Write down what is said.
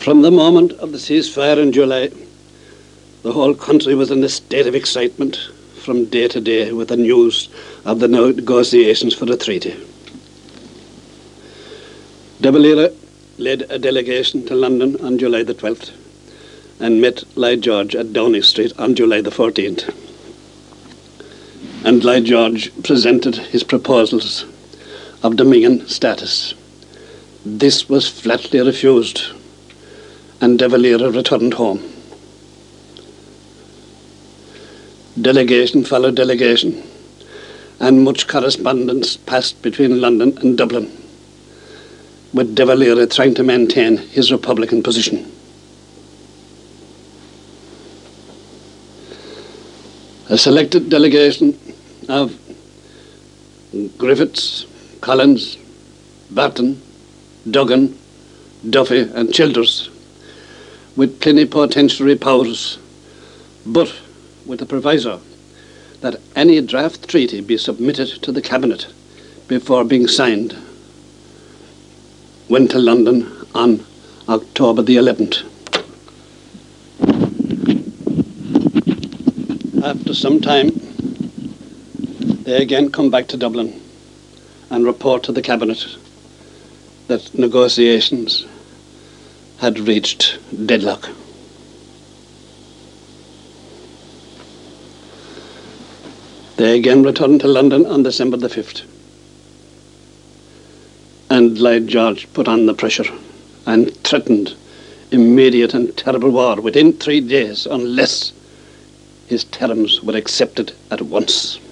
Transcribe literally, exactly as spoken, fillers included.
From the moment of the ceasefire in July, the whole country was in a state of excitement from day to day with the news of the negotiations for the treaty. De Valera led a delegation to London on July the twelfth and met Lloyd George at Downing Street on July the fourteenth. And Lloyd George presented his proposals of Dominion status. This was flatly refused, and De Valera returned home. Delegation followed delegation, and much correspondence passed between London and Dublin, with De Valera trying to maintain his Republican position. A selected delegation of Griffiths, Collins, Barton, Duggan, Duffy and Childers, with plenipotentiary powers, but with a proviso that any draft treaty be submitted to the Cabinet before being signed, went to London on October the eleventh. After some time, they again come back to Dublin and report to the Cabinet that negotiations had reached deadlock. They again returned to London on December the fifth. And Lloyd George put on the pressure and threatened immediate and terrible war within three days unless his terms were accepted at once.